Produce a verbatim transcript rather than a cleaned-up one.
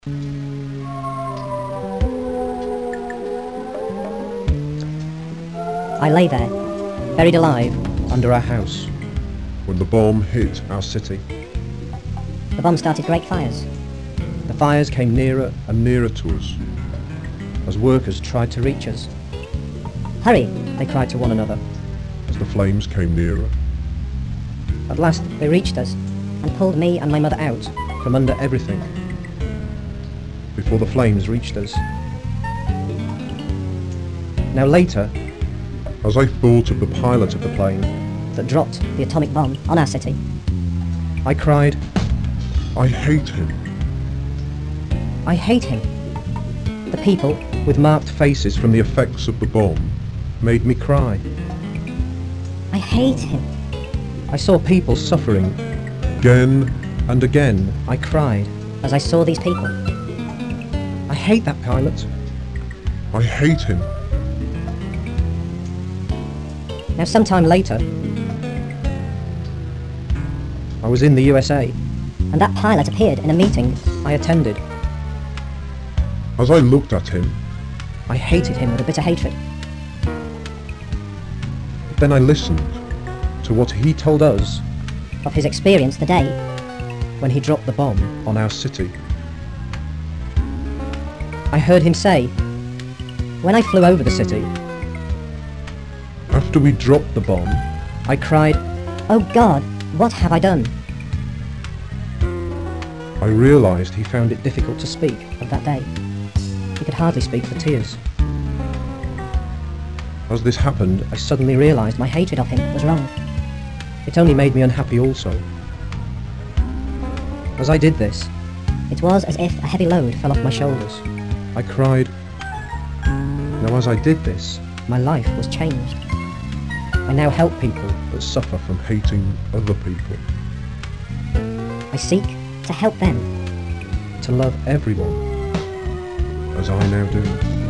I lay there, buried alive, under our house, when the bomb hit our city. the bomb started great fires. the fires came nearer And nearer to us. as workers tried to reach us. Hurry! They cried to one another. As the flames came nearer. At last, They reached us and pulled me and my mother out. from under everything, before the flames reached us. Now later, As I thought of the pilot of the plane, That dropped the atomic bomb on our city. I cried, I hate him. I hate him. The people, with marked faces from From the effects of the bomb, made me cry. I hate him. I saw people suffering, again and again I cried, As I saw these people, I hate that pilot. I hate him. now sometime later, I was in the U S A. and that pilot appeared in a meeting. I attended. As I looked at him, I hated him with a bitter hatred. then I listened. To what he told us Of his experience the day when he dropped the bomb. On our city, I heard him say, when I flew over the city, after we dropped the bomb, I cried, oh God, what have I done? I realized he found it difficult to speak. Of that day, He could hardly speak for tears. As this happened, I suddenly realized my hatred of him was wrong. it only made me unhappy also. As I did this, It was as if a heavy load fell off my shoulders. I cried. Now as I did this, My life was changed. I now help people. that suffer from hating other people. I seek to help them. To love everyone. As I now do.